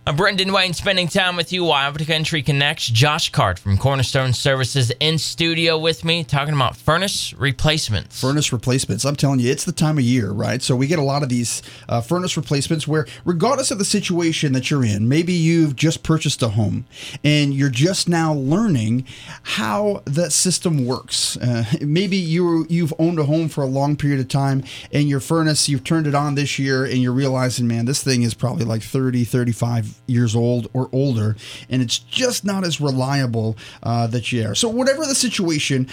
I'm Brendan Wayne, spending time with you while the Country Connects. Josh Card from Cornerstone Services in studio with me, talking about furnace replacements. Furnace replacements. I'm telling you, it's the time of year, right? So we get a lot of these furnace replacements where, regardless of the situation that you're in, maybe you've just purchased a home and you're just now learning how that system works. Maybe you've owned a home for a long period of time and your furnace, you've turned it on this year and you're realizing, man, this thing is probably like 30, 35 years old or older, and it's just not as reliable that you are. So whatever the situation,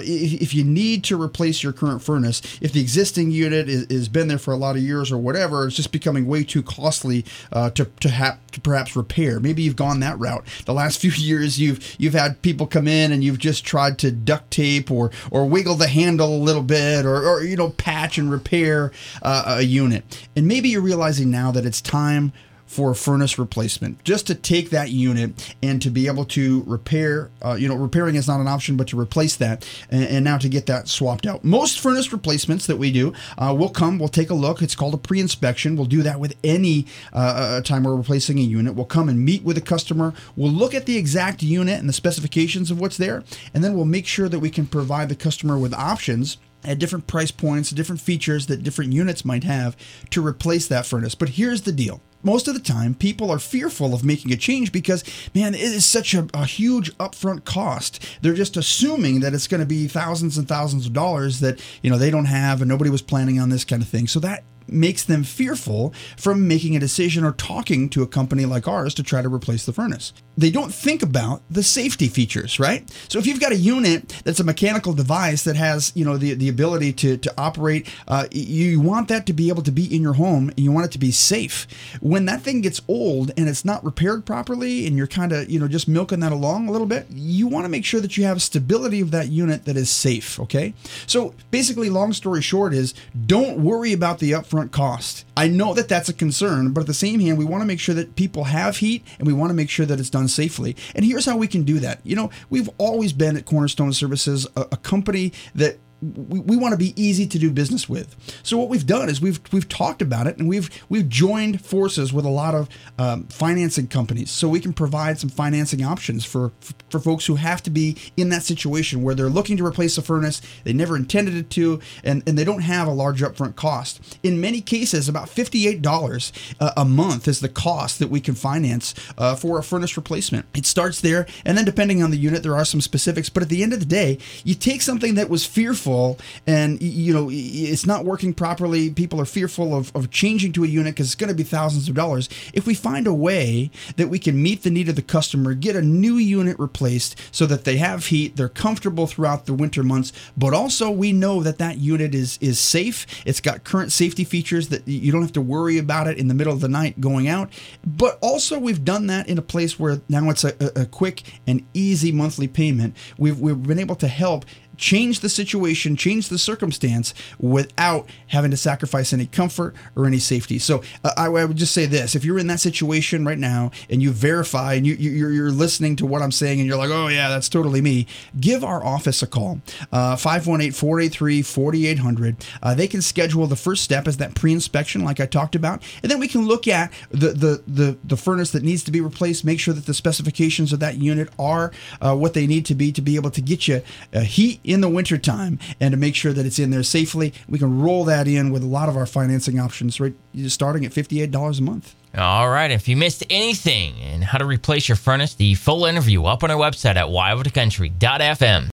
if you need to replace your current furnace, if the existing unit is been there for a lot of years or whatever, it's just becoming way too costly to perhaps repair. Maybe you've gone that route. The last few years, you've had people come in and you've just tried to duct tape or wiggle the handle a little bit or patch and repair a unit. And maybe you're realizing now that it's time for a furnace replacement, just to take that unit and to be able to repair, repairing is not an option, but to replace that and now to get that swapped out. Most furnace replacements that we do, we'll take a look. It's called a pre-inspection. We'll do that with any time we're replacing a unit. We'll come and meet with a customer. We'll look at the exact unit and the specifications of what's there, and then we'll make sure that we can provide the customer with options at different price points, different features that different units might have to replace that furnace. But here's the deal. Most of the time, people are fearful of making a change because, man, it is such a huge upfront cost. They're just assuming that it's going to be thousands and thousands of dollars that, they don't have and nobody was planning on this kind of thing. So that makes them fearful from making a decision or talking to a company like ours to try to replace the furnace. They don't think about the safety features, right? So if you've got a unit that's a mechanical device that has, the ability to operate, you want that to be able to be in your home and you want it to be safe. When that thing gets old and it's not repaired properly and you're kind of, just milking that along a little bit, you want to make sure that you have stability of that unit that is safe, okay? So basically, long story short is, don't worry about the upfront cost. I know that that's a concern, but at the same hand, we want to make sure that people have heat and we want to make sure that it's done safely. And here's how we can do that. We've always been at Cornerstone Services, a company that we want to be easy to do business with. So what we've done is we've talked about it and we've joined forces with a lot of financing companies so we can provide some financing options for folks who have to be in that situation where they're looking to replace a furnace, they never intended it to, and they don't have a large upfront cost. In many cases, about $58 a month is the cost that we can finance for a furnace replacement. It starts there, and then depending on the unit, there are some specifics, but at the end of the day, you take something that was fearful and it's not working properly, people are fearful of changing to a unit because it's going to be thousands of dollars. If we find a way that we can meet the need of the customer, get a new unit replaced so that they have heat, they're comfortable throughout the winter months, but also we know that unit is safe, it's got current safety features that you don't have to worry about it in the middle of the night going out, but also we've done that in a place where now it's a quick and easy monthly payment. We've been able to help change the situation, change the circumstance without having to sacrifice any comfort or any safety. So I would just say this: if you're in that situation right now and you verify and you're listening to what I'm saying and you're like, oh yeah, that's totally me, give our office a call, 518-483-4800. They can schedule the first step as that pre-inspection like I talked about, and then we can look at the furnace that needs to be replaced, make sure that the specifications of that unit are what they need to be able to get you heat in the wintertime and to make sure that it's in there safely. We can roll that in with a lot of our financing options, right, starting at $58 a month. All right. If you missed anything and how to replace your furnace, the full interview up on our website at wyoutacountry.fm.